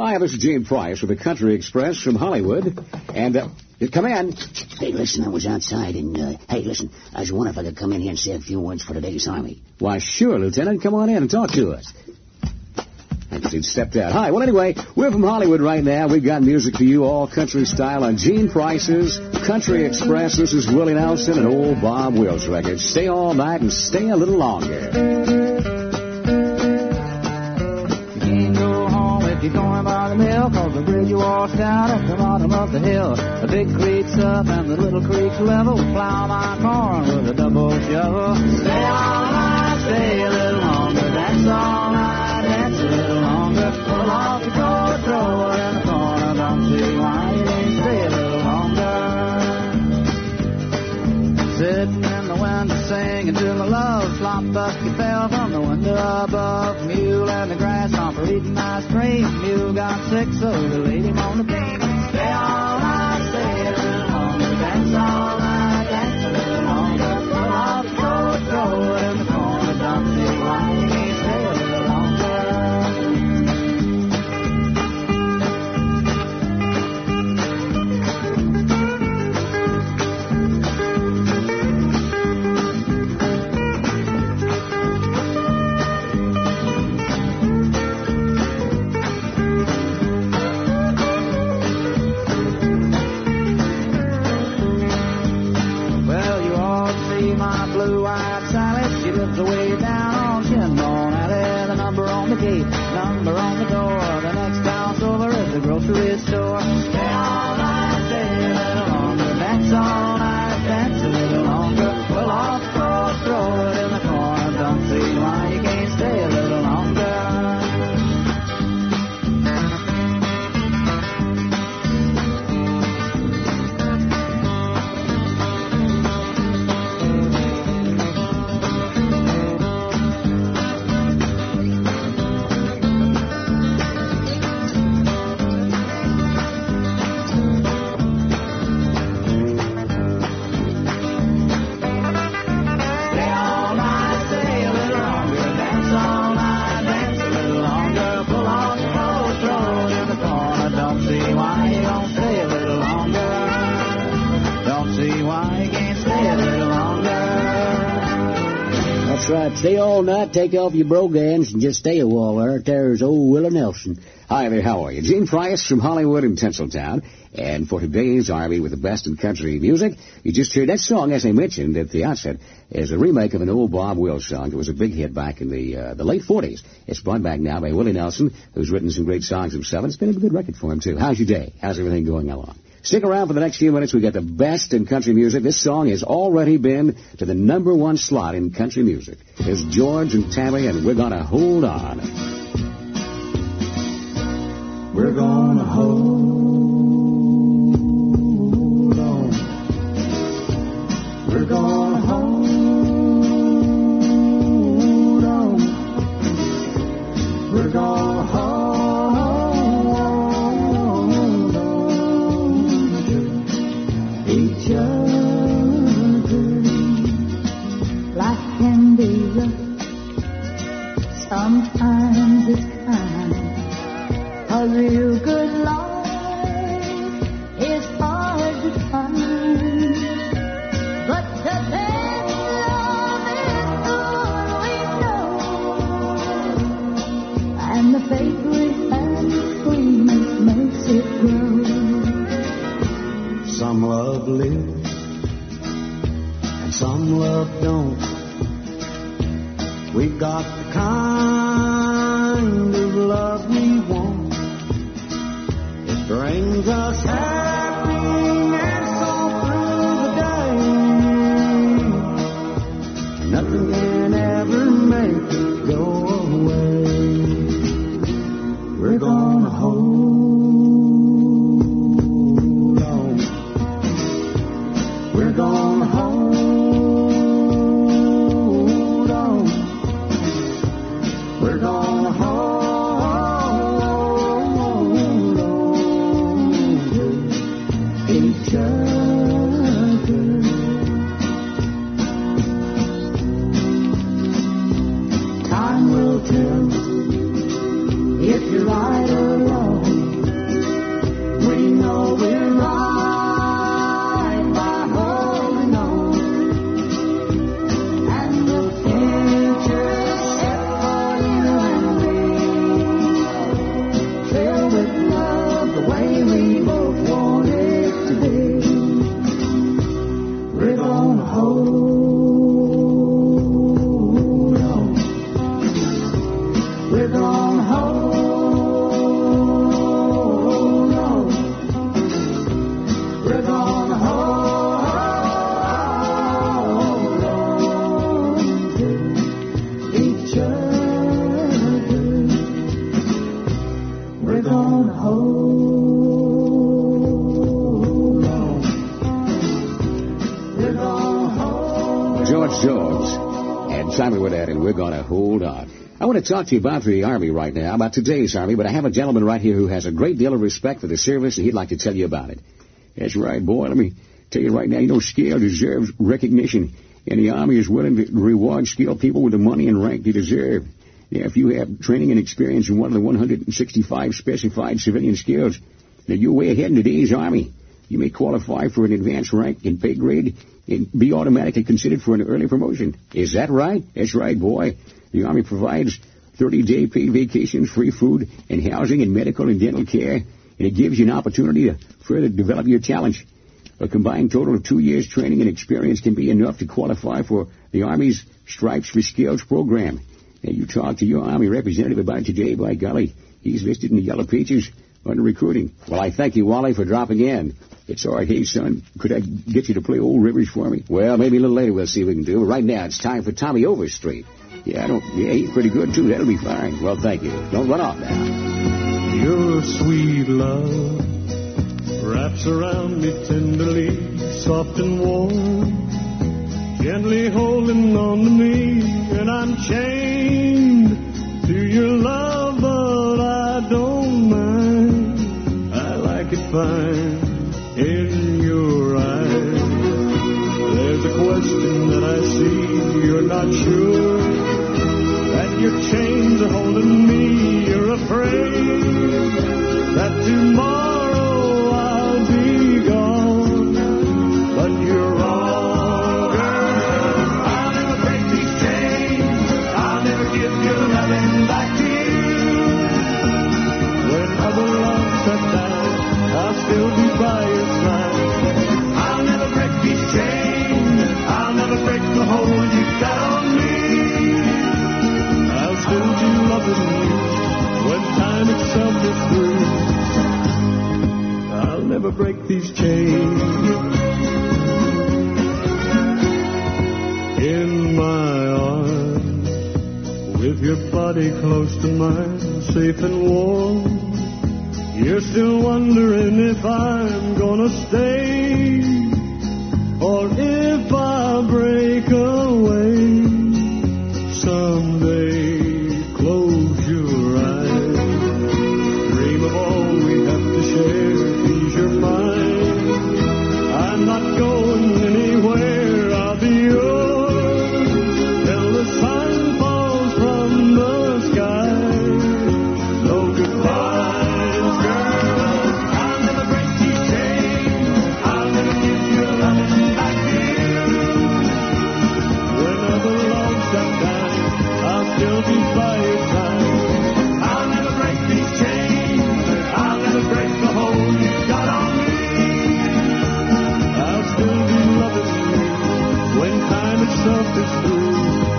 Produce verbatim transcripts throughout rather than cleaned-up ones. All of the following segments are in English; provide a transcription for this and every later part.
Hi, this is Gene Price with the Country Express from Hollywood. And, uh, come in. Hey, listen, I was outside and, uh, hey, listen, I was wondering if I could come in here and say a few words for today's Army. Why, sure, Lieutenant. Come on in and talk to us. I guess he'd stepped out. Hi, well, anyway, we're from Hollywood right now. We've got music for you, all country style, on Gene Price's Country Express. This is Willie Nelson and old Bob Wills record. Stay all night and stay a little longer. You're going by the mill, cause the bridge you washed down at the bottom of the hill. The big creek's up and the little creek's level. Plow my corn with a double shovel. Stay all night, stay a little longer. Dance all night, dance a little longer. Pull off your coat, throw it in the corner. Don't see why you ain't stay a little longer. Sitting in the window singing to my love. Slop bucket fell from the window above. Mule and the grasshopper eating ice cream. Mule got sick, so they laid him on the beam. Stay all night, stay a little longer. Dance all night, dance a little longer. Pull off the coat, throw it in the corner. Don't see why you can't stay a little longer. Number on the door, the next house over is the grocery store. Stay all night, stay a little longer. Dance all night, dance a little longer. Pull off the coat, throw it in the corner. Don't see why you can't stay a little longer. Right. Stay all night, take off your brogans, and just stay a while. Right there's old Willie Nelson. Hi there, how are you? Gene Price from Hollywood and Tinseltown. And for today's Army with the best in country music, you just heard that song, as I mentioned at the outset, is a remake of an old Bob Wills song. It was a big hit back in the uh, the late forties. It's brought back now by Willie Nelson, who's written some great songs himself. It's been a good record for him, too. How's your day? How's everything going along? Stick around for the next few minutes. We got the best in country music. This song has already been to the number one slot in country music. Here's George and Tammy, and we're going to hold on. We're going to hold on. We're going to hold on. We're going to hold each other. Life can be rough, sometimes it's kind. A real good life is hard to find, but the best love is all we know, and the faith we have between us makes it grow. Some love lives, and some love don't. We got the kind of love we want. It brings us happiness all through the day. Nothing can ever make it go away. We're gonna hold on. We're gonna hold on. We're gonna hold on to each other. Time will tell if you're right or wrong. gonna hold on. We're gonna hold George Jones and Simon Wynette, and we're going to hold on. I want to talk to you about the Army right now, about today's Army, but I have a gentleman right here who has a great deal of respect for the service, and he'd like to tell you about it. That's right, boy. Let me tell you right now, you know, skill deserves recognition, and the Army is willing to reward skilled people with the money and rank they deserve. Yeah, if you have training and experience in one of the one hundred sixty-five specified civilian skills, then you're way ahead in today's Army. You may qualify for an advanced rank and pay grade and be automatically considered for an early promotion. Is that right? That's right, boy. The Army provides thirty-day paid vacations, free food, and housing, and medical and dental care, and it gives you an opportunity to further develop your talents. A combined total of two years training and experience can be enough to qualify for the Army's Stripes for Skills program. And you talk to your Army representative about it today, by golly, he's listed in the Yellow Pages under recruiting. Well, I thank you, Wally, for dropping in. It's all right. Hey, son, could I get you to play Old Rivers for me? Well, maybe a little later we'll see what we can do. Right now, it's time for Tommy Overstreet. Yeah, I don't, yeah, he's pretty good, too. That'll be fine. Well, thank you. Don't run off now. Your sweet love wraps around me tenderly, soft and warm, gently holding on to me, and I'm chained to your love, but I don't mind. I like it fine in your eyes. There's a question that I see, you're not sure that your chains are holding me. You're afraid that tomorrow I'll be gone, but you're wrong, girl. I'll never break these chains. I'll never give your loving back to you. When other loves have died, I'll still be by your side. I'll never break these chains. I'll never break the hold you got on me. I'll still be loving you when time itself is through. I'll never break these chains. In my arms, with your body close to mine, safe and warm, you're still wondering if I'm gonna stay or if I'll break away someday. Close your eyes, dream of all we have to share, ease your mind. I'm not going anywhere, I'll be yours till the sun falls from the sky. No goodbyes, girl. I'll never break these chains. I'll never give your loving back to you. When other loves have died, I'll still be by your side. I'll never break these chains. I'll never break the hold you got on me. I'll still be loving you when time itself is through.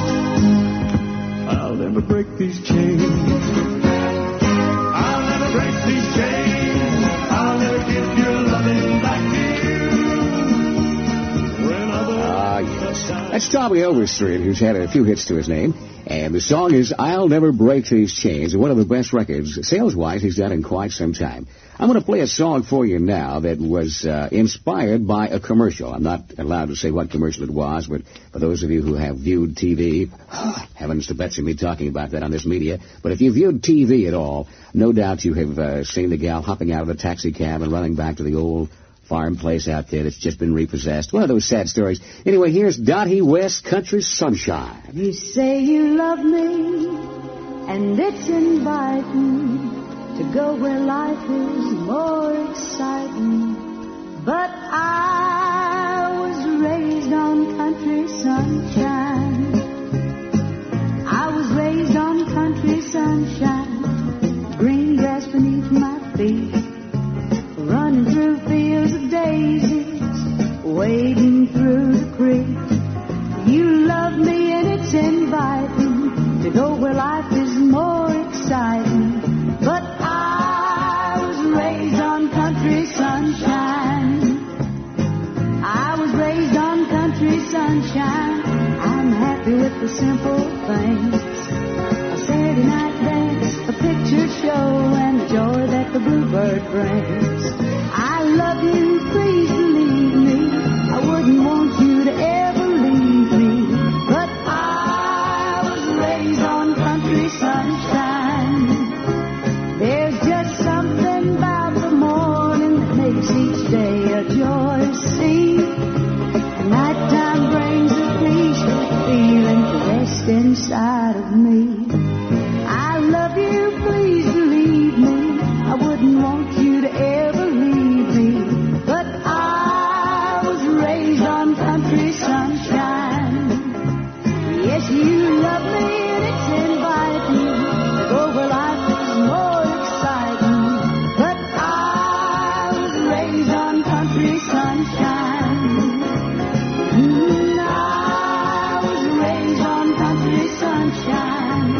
I'll never break these chains. I'll never break these chains. I'll never give your loving back to you. When other Ah, yes. That's Tommy Overstreet, who's had a few hits to his name. And the song is I'll Never Break These Chains, one of the best records, sales-wise, he's done in quite some time. I'm going to play a song for you now that was uh, inspired by a commercial. I'm not allowed to say what commercial it was, but for those of you who have viewed T V, heavens to Betsy me talking about that on this media, but if you viewed T V at all, no doubt you have uh, seen the gal hopping out of the taxi cab and running back to the old farm place out there that's just been repossessed. One of those sad stories. Anyway, here's Dottie West, Country Sunshine. You say you love me, and it's inviting to go where life is more exciting. But I was raised on country sunshine. I was raised on country sunshine. Green grass beneath my feet, running through fields of daisies, wading through the creek. You love me and it's inviting to go where life is more exciting. But I was raised on country sunshine. I was raised on country sunshine. I'm happy with the simple things. A Saturday night dance, a picture show, and the joy that the the bluebird brings. I love you, please believe me. I wouldn't want you to ever leave me. But I was raised on country sunshine. There's just something about the morning that makes each day a joy, see. And nighttime brings a peaceful feeling to rest inside of me. I love you, please believe me. I wouldn't want you to ever leave me. But I was raised on country sunshine. Yes, you love me and it's inviting to go where life is more exciting. But I was raised on country sunshine. Mm, I was raised on country sunshine.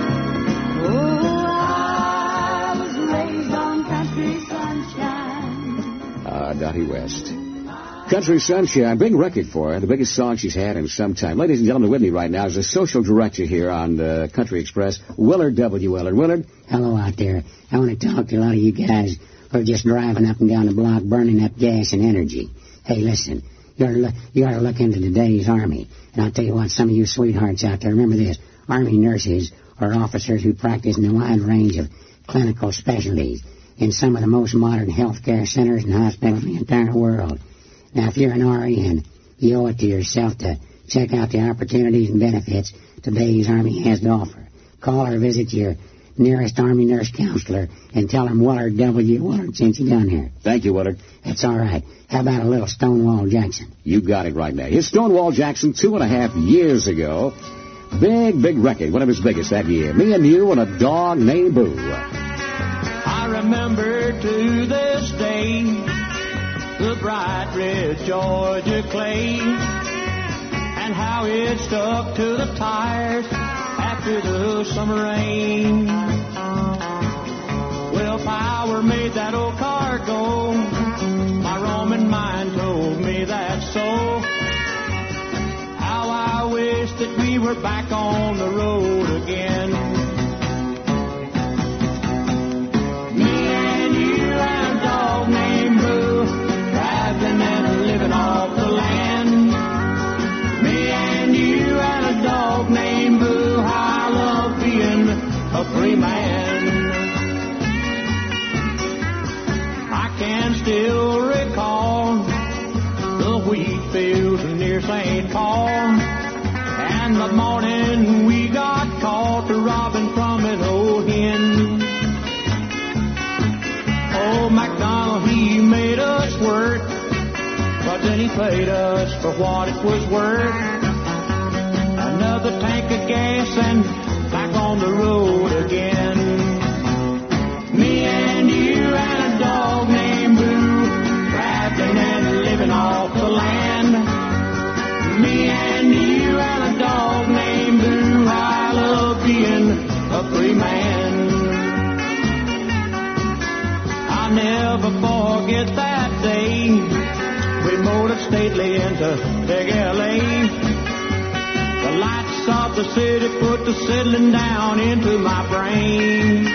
Oh, I was raised on country sunshine. Ah, Dottie West. Country Sunshine, big record for her, the biggest song she's had in some time. Ladies and gentlemen, with me right now is the social director here on uh, Country Express, Willard W. Willard. Willard? Hello out there. I want to talk to a lot of you guys who are just driving up and down the block burning up gas and energy. Hey, listen, you ought to look, you ought to look into today's Army. And I'll tell you what, some of you sweethearts out there, remember this. Army nurses are officers who practice in a wide range of clinical specialties in some of the most modern health care centers and hospitals in the entire world. Now, if you're an R N, you owe it to yourself to check out the opportunities and benefits today's Army has to offer. Call or visit your nearest Army nurse counselor and tell them Willard W. Willard sent you down here. Thank you, Willard. That's all right. How about a little Stonewall Jackson? You got it right now. Here's Stonewall Jackson two and a half years ago. Big, big record, one of his biggest that year. Me and You and a Dog Named Boo. I remember to this day the bright red Georgia clay and how it stuck to the tires after the summer rain. Well, power made that old car go. My Roman mind told me that so. How I wish that we were back on the road again. Me and you and a dog named Boo, traveling and living off the land. Me and you and a dog named Boo, how I love being a free man. I can still recall the wheat fields near Saint Paul, and the morning we got caught robbing from an old hen. Old MacDonald, he made us work, but then he paid us for what it was worth. Another tank of gas and back on the road again. Me and you and a dog named Boo, traveling and living off the land. Me and you and a dog named Boo, I love being a free man. I'll never forget that day we motored stately into big L A. The lights of the city put the settling down into my brain.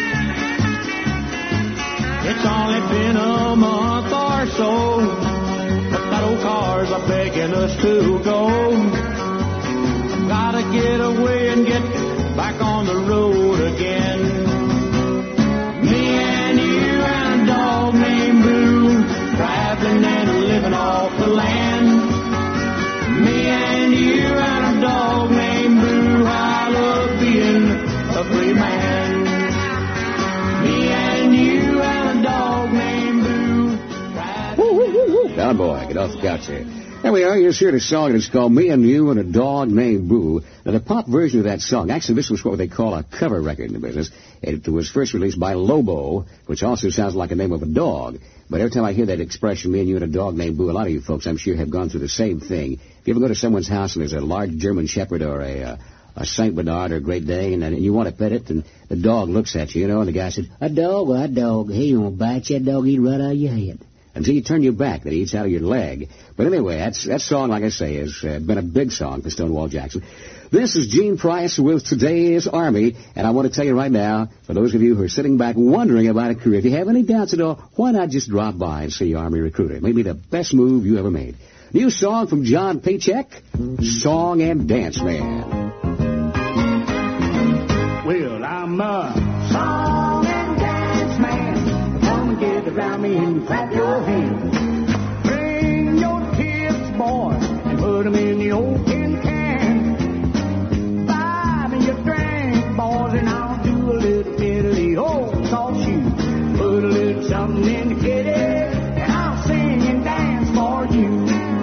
It's only been a month or so, but that old car's are begging us to go. Gotta get away and get back on the road again. Me and you and a dog named Boo, traveling and living off the land. Me and you and a dog named Boo, I love being a free man. Me and you and a dog named Boo. Woo, woo, woo, woo. Now, boy, get off the couch here. There we are. You just heard a song, and it's called Me and You and a Dog Named Boo. Now, the pop version of that song, actually, this was what they call a cover record in the business. It was first released by Lobo, which also sounds like the name of a dog. But every time I hear that expression, Me and You and a Dog Named Boo, a lot of you folks, I'm sure, have gone through the same thing. If you ever go to someone's house and there's a large German Shepherd or a... Uh, a Saint Bernard or a Great Dane, and you want to pet it, and the dog looks at you, you know, and the guy says, A dog, a dog. He won't bite you. A dog eat right out of your head. until you turn your back that eats out of your leg. But anyway, that's, that song, like I say, has uh, been a big song for Stonewall Jackson. This is Gene Price with Today's Army, and I want to tell you right now, for those of you who are sitting back wondering about a career, if you have any doubts at all, why not just drop by and see Army Recruiter? It may be the best move you ever made. New song from John Paycheck, Song and Dance Man. Well, I'm a song and dance man. Come and get around me and clap your hands. Bring your kids, boys, and put them in the old tin can. Buy me a drink, boys, and I'll do a little bit of the old salt shoe. Put a little something in the kitty, and I'll sing and dance for you.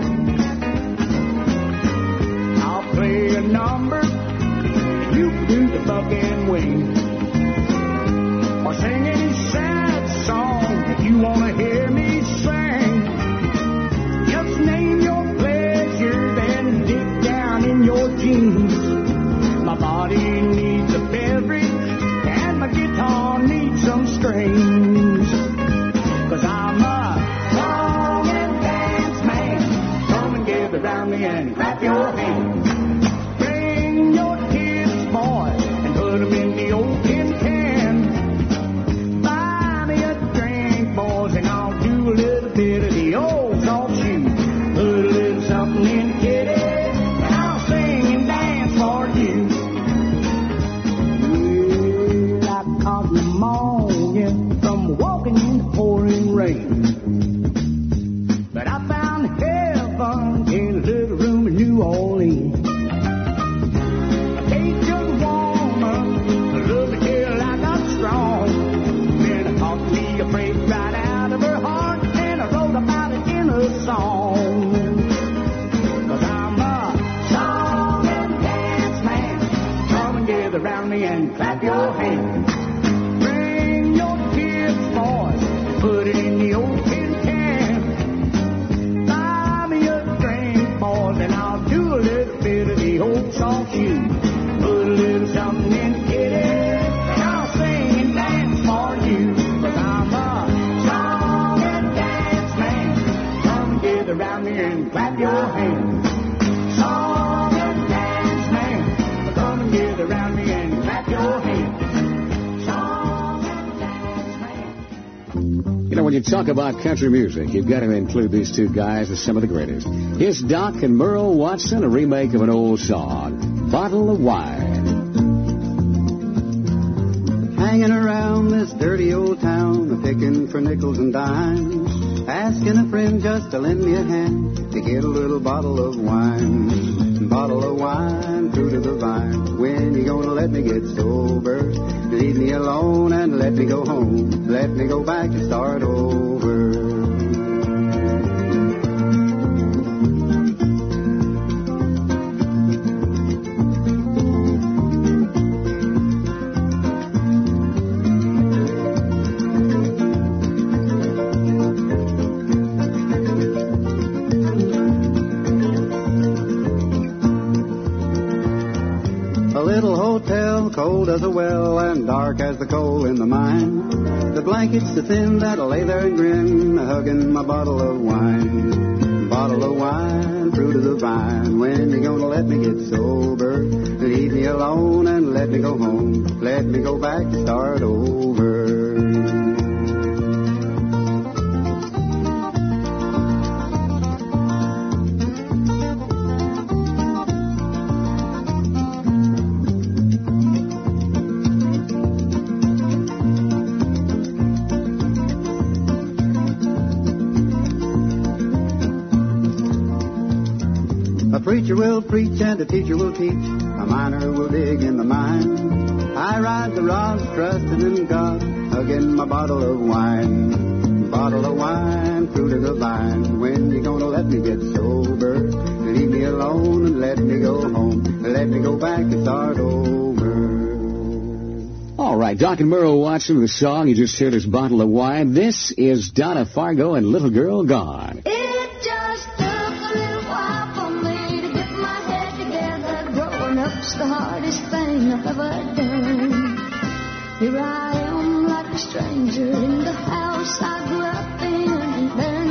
I'll play a number, and you can do the buck and wing. Or sing any sad song if you want to hear me sing. Just name your pleasures and dig down in your jeans. My body needs a beverage and my guitar needs some strings. Cause I'm a song and dance man. Come and get around me and clap your hands. Bring your kids, boys, and put them in the old tin can. Buy me a drink, boys, and I'll do a little bit of the old salt shoe. Put a little something in the kitty, and I'll sing and dance for you. Well, I caught pneumonia from walking in the pouring rain. But I found heaven in a little room in New Orleans. A Cajun woman, a love till I got strong. Then I caught me a break right out of her heart, and I wrote about it in a song. Cause I'm a song and dance man. Come and gather around me and clap your hands. Bring your kids, boys, and put it in the old tin can. Buy me a drink, boys, and I'll do a little bit of the old salt shoe. Put a little something in the kitty, and I'll sing and dance for you. Cause I'm a song and dance man. Come and gather around me and clap your hands. Song and dance man. Come and gather around me and clap your hands. Song and dance man. You know, when you talk about country music, you've got to include these two guys as some of the greatest. Here's Doc and Merle Watson, a remake of an old song, Bottle of Wine. Hanging around this dirty old town, a-picking for nickels and dimes, asking a friend just to lend me a hand to get a little bottle of wine. Bottle of wine, fruit of the vine, when you gonna let me get sober? Leave me alone and let me go home, let me go back and start over. Cold as a well and dark as the coal in the mine. The blankets so thin that I lay there and grin, hugging my bottle of wine. Bottle of wine, fruit of the vine, when you gonna let me get sober? Leave me alone and let me go home, let me go back and start over. Preacher will preach and the teacher will teach, a miner will dig in the mine. I ride the rods trusting in God, hugging my bottle of wine. Bottle of wine, fruit of the vine, when you gonna let me get sober? Leave me alone and let me go home, let me go back and start over. All right, Doc and Merle Watson, the song you just heard is Bottle of Wine. This is Donna Fargo and Little Girl Gone. It just took a little while for me to get my head together. Growing up's the hardest thing I've ever done. Here I am like a stranger in the house I grew up in. There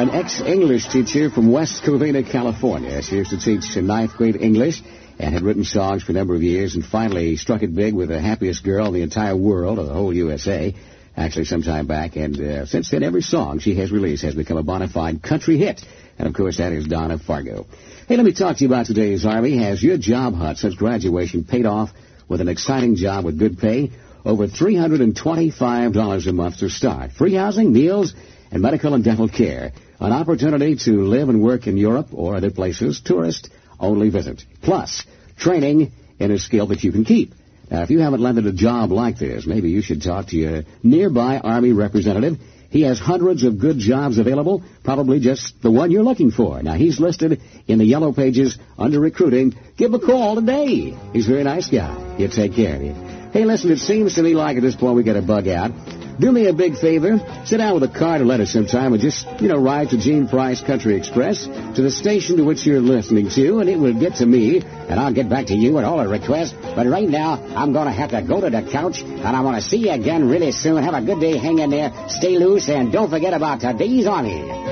an ex-English teacher from West Covina, California. She used to teach ninth grade English and had written songs for a number of years and finally struck it big with the happiest girl in the entire world, or the whole U S A, actually some time back. And uh, since then, every song she has released has become a bona fide country hit. And, of course, that is Donna Fargo. Hey, let me talk to you about today's Army. Has your job hunt since graduation paid off with an exciting job with good pay? Over three hundred twenty-five dollars a month to start. Free housing, meals, and medical and dental care. An opportunity to live and work in Europe or other places. Tourist-only visit. Plus, training in a skill that you can keep. Now, if you haven't landed a job like this, maybe you should talk to your nearby Army representative. He has hundreds of good jobs available, probably just the one you're looking for. Now, he's listed in the yellow pages under recruiting. Give him a call today. He's a very nice guy. He'll take care of you. Hey, listen, it seems to me like at this point we got to bug out. Do me a big favor. Sit down with a card or letter sometime and just, you know, ride to Gene Price Country Express to the station to which you're listening to, and it will get to me, and I'll get back to you with all the requests. But right now, I'm going to have to go to the couch, and I want to see you again really soon. Have a good day. Hang in there. Stay loose, and don't forget about today's Army.